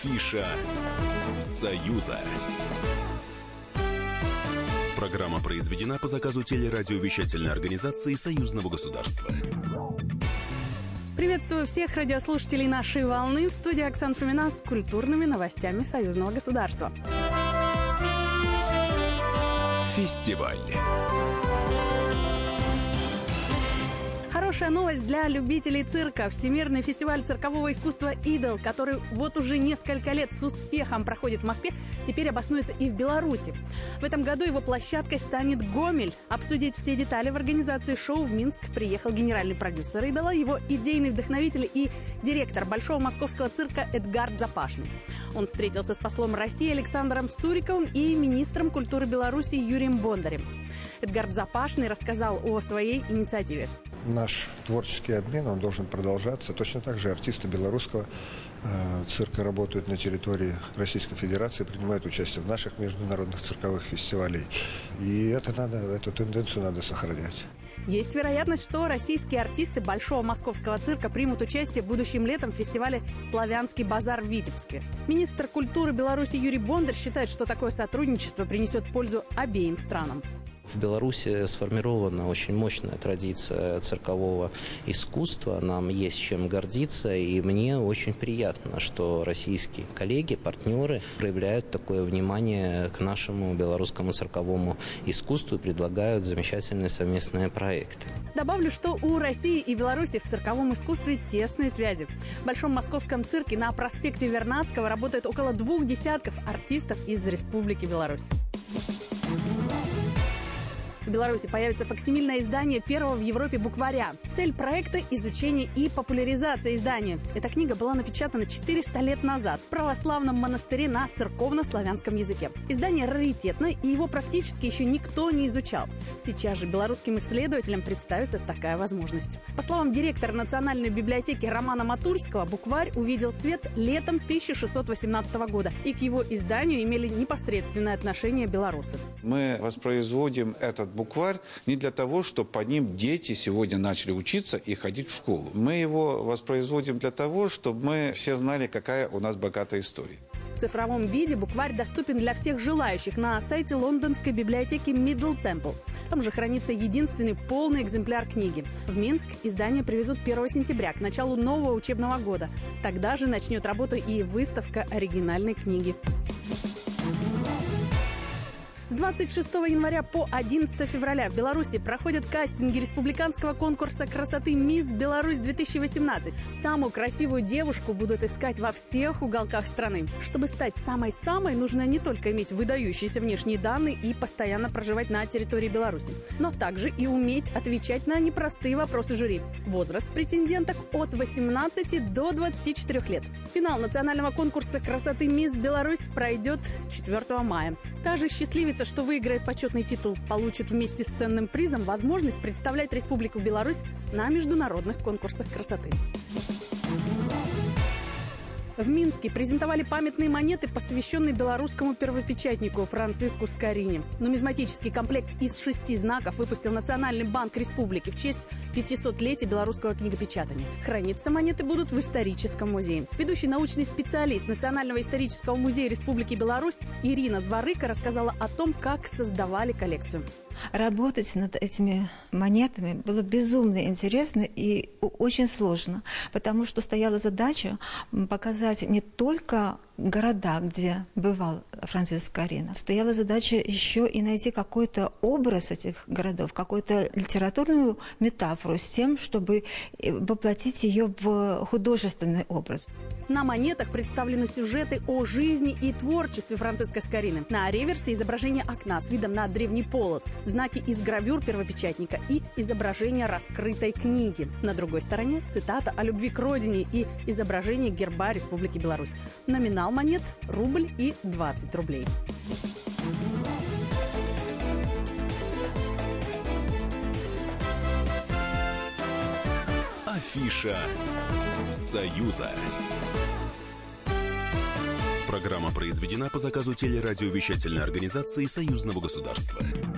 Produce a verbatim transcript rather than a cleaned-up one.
Афиша Союза. Программа произведена по заказу телерадиовещательной организации Союзного государства. Приветствую всех радиослушателей нашей волны. В студии Оксана Фомина с культурными новостями Союзного государства. Фестиваль. Хорошая новость для любителей цирка. Всемирный фестиваль циркового искусства «Идол», который вот уже несколько лет с успехом проходит в Москве, теперь обоснуется и в Беларуси. В этом году его площадкой станет Гомель. Обсудить все детали в организации шоу в Минск приехал генеральный продюсер «Идола», его идейный вдохновитель и директор Большого московского цирка Эдгард Запашный. Он встретился с послом России Александром Суриковым и министром культуры Беларуси Юрием Бондарем. Эдгард Запашный рассказал о своей инициативе. Наш творческий обмен, он должен продолжаться. Точно так же артисты белорусского э, цирка работают на территории Российской Федерации, принимают участие в наших международных цирковых фестивалях. И это надо, эту тенденцию надо сохранять. Есть вероятность, что российские артисты Большого московского цирка примут участие будущим летом в фестивале «Славянский базар» в Витебске. Министр культуры Беларуси Юрий Бондар считает, что такое сотрудничество принесет пользу обеим странам. В Беларуси сформирована очень мощная традиция циркового искусства. Нам есть чем гордиться, и мне очень приятно, что российские коллеги, партнеры проявляют такое внимание к нашему белорусскому цирковому искусству и предлагают замечательные совместные проекты. Добавлю, что у России и Беларуси в цирковом искусстве тесные связи. В Большом московском цирке на проспекте Вернадского работает около двух десятков артистов из Республики Беларусь. В Беларуси появится факсимильное издание первого в Европе букваря. Цель проекта – изучение и популяризация издания. Эта книга была напечатана четыреста лет назад в православном монастыре на церковно-славянском языке. Издание раритетное, и его практически еще никто не изучал. Сейчас же белорусским исследователям представится такая возможность. По словам директора Национальной библиотеки Романа Матульского, букварь увидел свет летом тысяча шестьсот восемнадцатого года, и к его изданию имели непосредственное отношение белорусы. Мы воспроизводим этот букварь не для того, чтобы по ним дети сегодня начали учиться и ходить в школу. Мы его воспроизводим для того, чтобы мы все знали, какая у нас богатая история. В цифровом виде букварь доступен для всех желающих на сайте лондонской библиотеки Middle Temple. Там же хранится единственный полный экземпляр книги. В Минск издание привезут первого сентября, к началу нового учебного года. Тогда же начнет работу и выставка оригинальной книги. С двадцать шестого января по одиннадцатого февраля в Беларуси проходят кастинги республиканского конкурса красоты «Мисс Беларусь-две тысячи восемнадцать». Самую красивую девушку будут искать во всех уголках страны. Чтобы стать самой-самой, нужно не только иметь выдающиеся внешние данные и постоянно проживать на территории Беларуси, но также и уметь отвечать на непростые вопросы жюри. Возраст претенденток от восемнадцати до двадцати четырёх лет. Финал национального конкурса красоты «Мисс Беларусь» пройдет четвёртого мая. Та же счастливица, что выиграет почетный титул, получит вместе с ценным призом возможность представлять Республику Беларусь на международных конкурсах красоты. В Минске презентовали памятные монеты, посвященные белорусскому первопечатнику Франциску Скорини. Нумизматический комплект из шести знаков выпустил Национальный банк Республики в честь пятисотлетия белорусского книгопечатания. Храниться монеты будут в историческом музее. Ведущий научный специалист Национального исторического музея Республики Беларусь Ирина Зворыка рассказала о том, как создавали коллекцию. Работать над этими монетами было безумно интересно и очень сложно, потому что стояла задача показать не только города, где бывал Франциск Скорина. Стояла задача еще и найти какой-то образ этих городов, какую-то литературную метафору с тем, чтобы воплотить ее в художественный образ. На монетах представлены сюжеты о жизни и творчестве Франциска Скорины. На реверсе изображение окна с видом на Древний Полоцк, знаки из гравюр первопечатника и изображение раскрытой книги. На другой стороне цитата о любви к родине и изображение герба Республики Беларусь. Номинал монет – рубль и двадцать рублей. Афиша Союза. Программа произведена по заказу телерадиовещательной организации Союзного государства.